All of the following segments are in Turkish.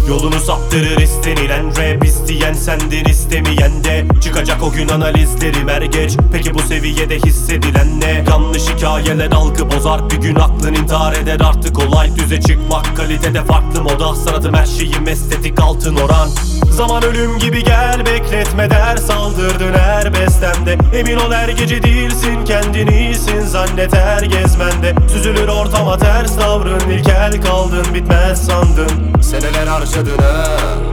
Yolunu saptırır istenilen rap, isteyen sendin istemeyen de. Çıkacak o gün analizlerim er geç. Peki bu seviyede hissedilen ne? Yanlış hikayeler algı bozar, bir gün aklın intihar eder. Artık olay düze çıkmak, kalitede farklı moda. Sanatım her şeyim estetik, altın oran. Zaman ölüm gibi gel, bekletme der. Saldırdın her bestemde. Emin ol her gece değilsin, kendini iyisin zannet her gezmende. Süzülür ortama ters davrın, ilkel kaldın bitmez sandın. Seneler harcadın ha,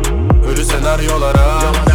ölü senaryolara.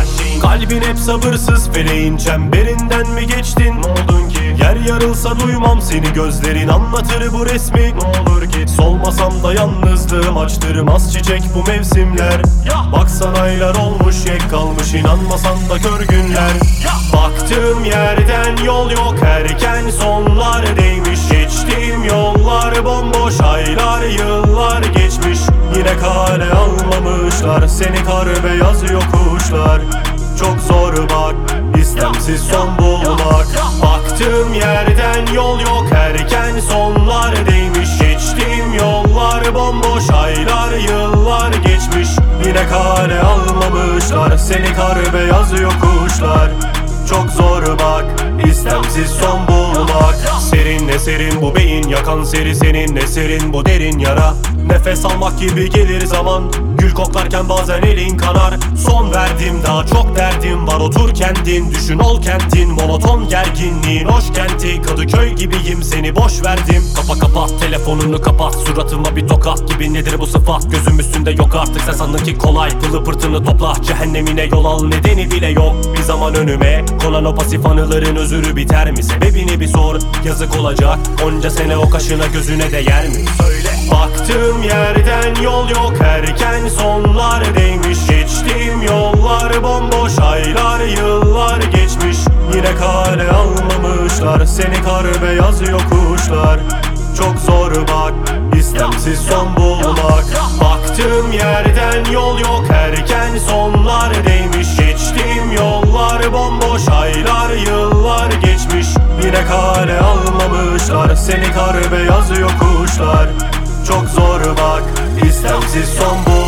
Kalbin hep sabırsız, feleğin çemberinden mi geçtin? Ne oldun ki? Yer yarılsa duymam seni, gözlerin anlatır bu resmi. Ne olur git, solmasam da yalnızlığım açtırmaz çiçek bu mevsimler. Baksan aylar olmuş, yek kalmış, inanmasan da kör günler. Baktığım yerden yol yok, erken sonlar değmiş. Geçtiğim yollar bomboş, aylar yıllar geçmiş. Yine kale almamışlar seni, kar beyaz yokuşlar. Çok zor bak, istemsiz son bulmak. Baktığım yerden yol yok, erken sonlar değmiş. Geçtiğim yollar bomboş, aylar yıllar geçmiş. Yine kale almamışlar seni, kar beyaz yokuşlar. Çok zor bak, istemsiz son bulmak. Serin eserin bu beyin yakan seri, senin eserin bu derin yara. Nefes almak gibi gelir zaman, gül koklarken bazen elin kanar. Son verdim, daha çok derdim var, otur kendin. Düşün ol kentin, monoton gerginliğin hoş kenti. Kadıköy gibiyim, seni boş verdim. Kapat telefonunu, kapat suratıma bir tokat gibi. Nedir bu sıfat, gözüm üstünde yok artık. Sen sandın ki kolay, pılı pırtını topla. Cehennemine yol al, nedeni bile yok. Bir zaman önüme konan o pasif anıların özürü biter mi? Sebebini bir sor, yazık olacak. Onca sene o kaşına gözüne değer mi? Söyle. Baktığım yerden yol yok, erken sonlar değmiş. Geçtiğim yollar bomboş, aylar yıllar geçmiş. Yine kale almamışlar seni, kar beyaz yokuşlar. Çok zor bak, istemsiz son bulmak. Baktığım yerden yol yok, erken sonlar değmiş. Geçtiğim yollar bomboş, aylar yıllar geçmiş. Yine kale almamışlar seni, kar beyaz yokuşlar. Çok zor bak, istemsiz son bulmak.